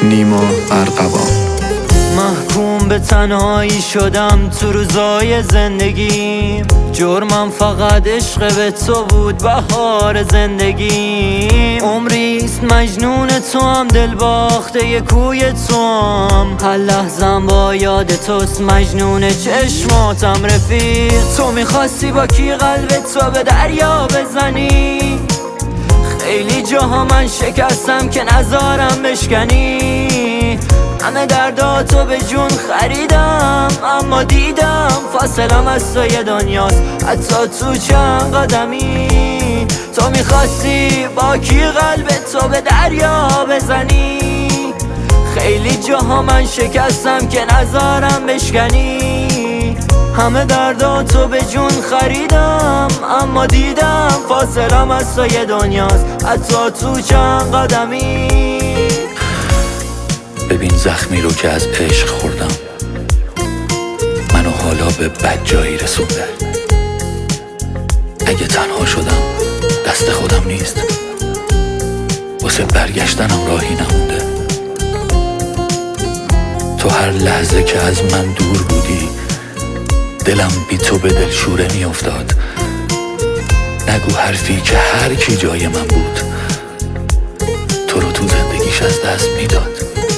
نیما ارغوان. محکوم به تنهایی شدم تو روزای زندگیم، جرمم فقط عشق به تو بود بهار زندگیم. عمریست مجنون تو هم دل باخته ی کوی تو هم، هر لحظم با یاد توست مجنون چشماتم رفیق. تو میخواستی با کی قلب تو به دریا بزنی، خیلی جاها من شکستم که نذارم بشکنی. همه درداتو به جون خریدم اما دیدم فاصلم از تو یه دنیاست، حتی تو چند قدمی. تو میخواستی با کی قلب تو به دریا بزنی، خیلی جاها من شکستم که نذارم بشکنی. همه درداتو به جون خریدم اما دیدم فاصلم از تو یه دنیاست، حتی تو چند قدمی. ببین زخمی رو که از عشق خوردم، منو حالا به بد جایی رسونده. اگه تنها شدم دست خودم نیست، واسه برگشتنم راهی نمونده. تو هر لحظه که از من دور بودی، دلم بی تو به دلشوره می افتاد. نگو حرفی که هر کی جای من بود، تو رو تو زندگیش از دست میداد.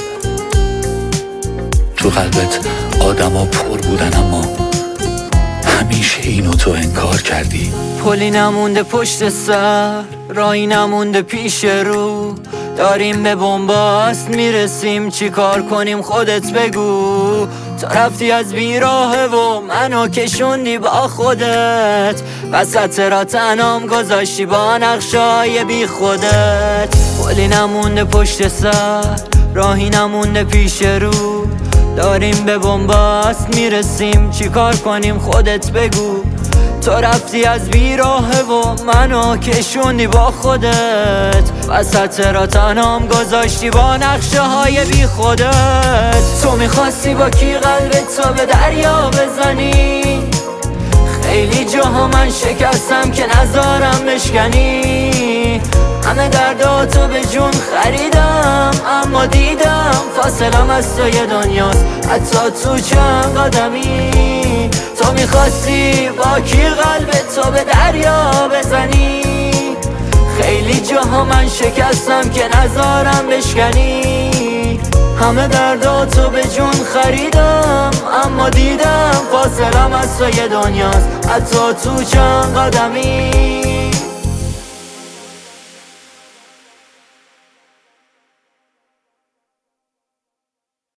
تو قلبت آدما پر بودن اما همیشه اینو تو انکار کردی. پلی نمونده پشت سر، راهی نمونده پیش رو، داریم به بنبست میرسیم چی کار کنیم خودت بگو. تو رفتی از بیراهه و منو کشوندی با خودت، وسط را تنام گذاشتی با نقشای بی خودت. پلی نمونده پشت سر، راهی نمونده پیش رو، داریم به بنبست میرسیم چی کار کنیم خودت بگو. تو رفتی از بیراهه و منو کشوندی با خودت، وسط را تنام گذاشتی با نقشه های بی خودت. تو میخواستی با کی قلب تو به دریا بزنی، خیلی جاها من شکستم که نذارم بشکنی. همه درداتو به جون خریدم اما دیدم فاصلم از تو یه دنیاست، حتی تو چند قدمی. تو میخواستی با کی قلب تو به دریا بزنی، خیلی جاها من شکستم که نذارم بشکنی. همه درداتو به جون خریدم اما دیدم فاصلم از تو یه دنیاست، حتی تو چند قدمی.